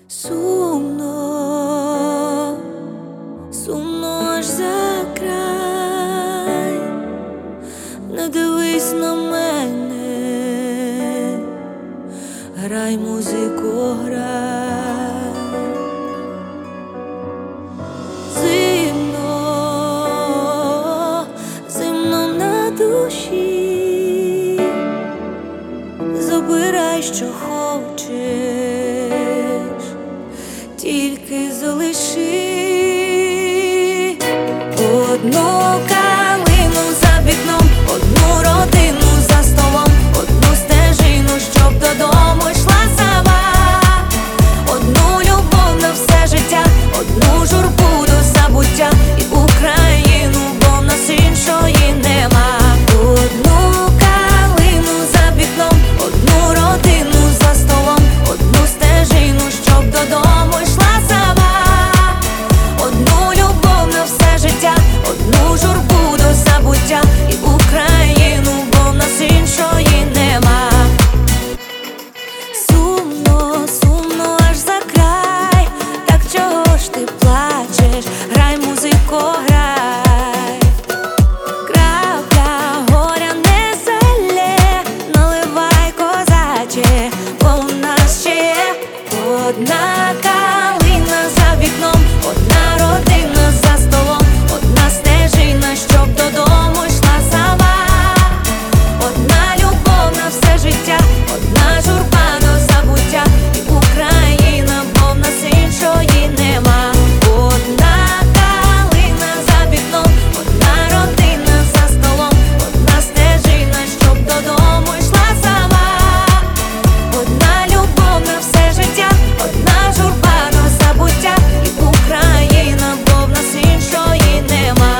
Сумно, сумно аж за край, не дивись на мене, грай, музику, грай. Зимно, зимно на душі, забирай, що хочеш, тільки залиши одну калину за вікном, одну родину за столом, одну стежину, щоб додому йшла сама, одну любов на все життя, одну журбу до забуття і Україну, бо в нас іншої нема. Одну калину за вікном, одну родину за столом, одну стежину, щоб додому йшла сама, одну любов на все життя, одну журбу до забуття і Україну, бо в нас іншої нема. Сумно, сумно аж за край, так чого ж ти плачеш? Грай, музику, грай. Крапля горя не залє, наливай, козаче, бо у нас ще є одна калина за вікном, одна родина за столом, одна стежина, щоб додому йшла сама, одна любов на все життя, одна журба до забуття і Україна, бо в нас іншої нема. Одна калина за вікном, одна родина за столом, одна стежина, щоб додому йшла сама, одна любов на все життя, одна журба до забуття і Україна, бо в нас іншої нема.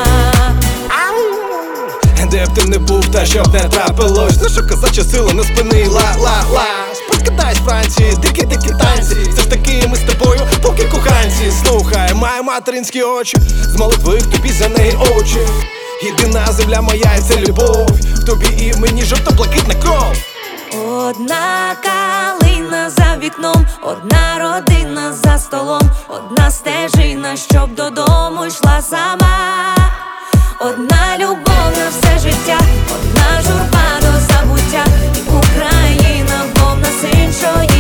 Де б ти не був, та щоб не трапилось, наша козача сила не спинила, ла-ла. Споткидай з Франції, дикі танці, все ж таки ми з тобою, поки коханці. Слухай, має материнські очі, з молитви тобі за неї очі. Єдина земля моя, і це любов, в тобі і в мені жовто-блакитна кров. Одна калина за вікном, одна родина за столом, одна стежина, щоб додому йшла сама, одна любов на все життя, одна журба до забуття і Україна, бо в нас іншої